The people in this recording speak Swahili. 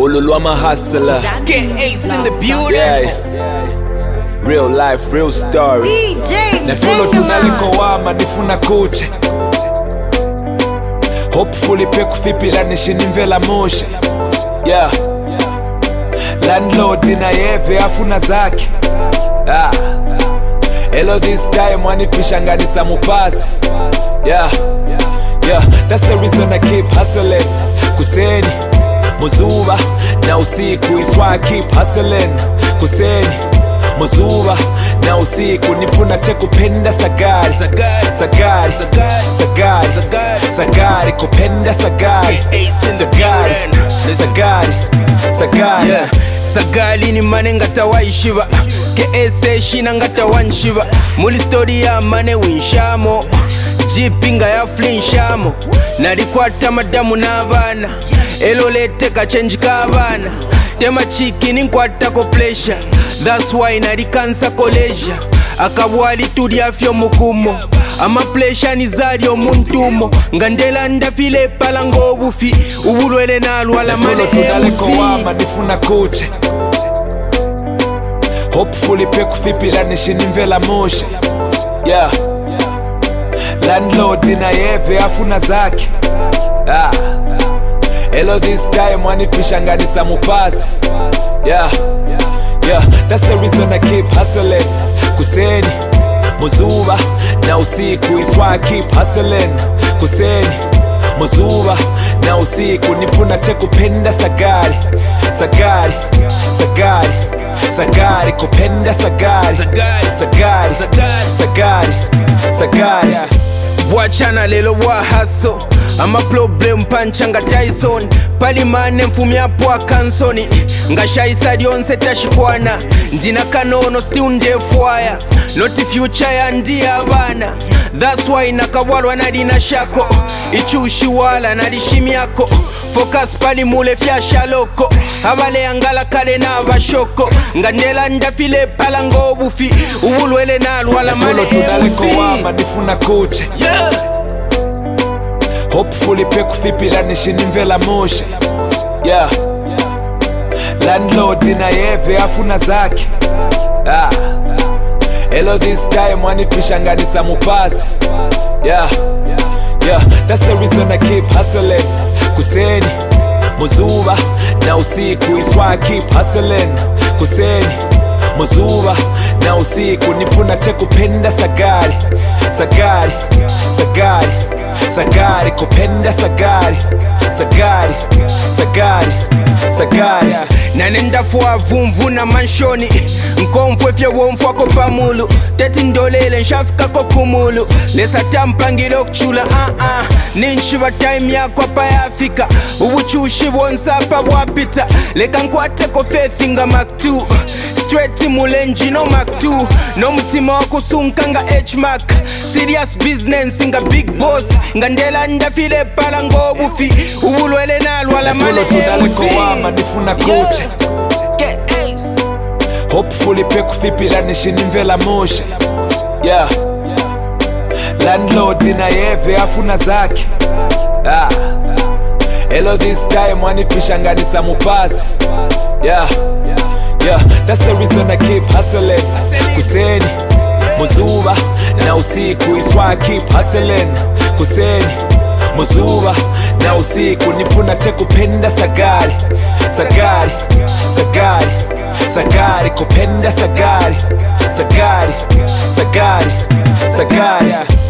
Ululwama hustler. Get Ace in the building. Yeah. Real life, real story. DJ Nefulo tunalikowama nifuna kuche. Hopefully peku fipila nishinimvela moshe. Yeah. Landlord na yeve afuna zaki. Hello this time wanipishanganisa mupazi. Yeah. That's the reason I keep hustling. Kuseni Muzuba na usiku is why I keep hustling. Kuseni Muzuba na usiku nifuna kupenda sagari. Sagari kupenda sagari. Sagari Sagali ni mane ngata waishiba. KSA shina ngata wanshiba. Muli story ya mane winshamo. Jipinga ya flinshamo. Nalikwata madamu n'abana. Elo lete kachenji kabana. Tema chiki ninkwata ko pleasure. That's why nalikansa koleja. Akabwali tuliafyo mukumo. Ama pleasure nizari omuntumo. Ngandela ndafile palango obufi. Ubulwele nalwala mane tunalekowama nifuna kuche. Hopefully peku fipila nishinimvela moshe. Yeah. Landlord na yeve afuna zaki. Hello this time wanipishanganisa mupazi. Yeah. That's the reason I keep hustling. Kuseni Muzuba na usiku is why I keep hustling. Kuseni Muzuba na usiku nifuna kupenda sagari. Sagari kupenda sagari. Sagari Wachana lelo wa haso. Ama problem panchanga Tyson. Pali mane mfumia po akansoni. Ngasha isadi onse tashikwana. Ndina kanono still ndefwaya. Not future ya ndia abana. That's why nakawalwa nadina shako. Ichushi wala nadishimiako. Focus pali mule fya shaloko. Habale angala kale na abashoko. Ngandela ndafile palango obufi. Ubulwele nalwala mane tunalekowama nifuna kuche. Hopefully peku fipila nishinimvela moshe. Yeah. Landlord na yeve afuna zaki. Hello this time wanipishanganisa mupazi. Yeah. That's the reason I keep hustling. Kuseni Muzuba na usiku is why I keep hustling. Kuseni Muzuba na usiku nifuna kupenda sagari. Sagari kupenda sagari. Sagari Nanenda fwa vumvu na manshoni. Nkomfwe fye womfwa ko pamulu. Teti ndolele nshafika ko kumulu. Lesa tampangilo kuchula Ninshiba time ya kwa pa ya Afrika. Ubuchushi wonsapa wapita. Leka nkwate ko faith nga Mark 2. Straight mulenji no Mark 2. No mtima wako sunkanga H-Mark. Serious business nga big boss. Ngandela ndafile palango obufi. Ubulwele nalwala mane tunalekowama nifuna kuche. Hopefully peku fipila nishinimvela moshe. Yeah. Landlord na yeve afuna zaki. Hello this time wanipishanganisa mupazi. Yeah. That's the reason I keep hustling. Kuseni Muzuba na usiku is why I keep hustling. Kuseni Muzuba na usiku nifuna kupenda sagari. Sagari kupenda sagari. Sagari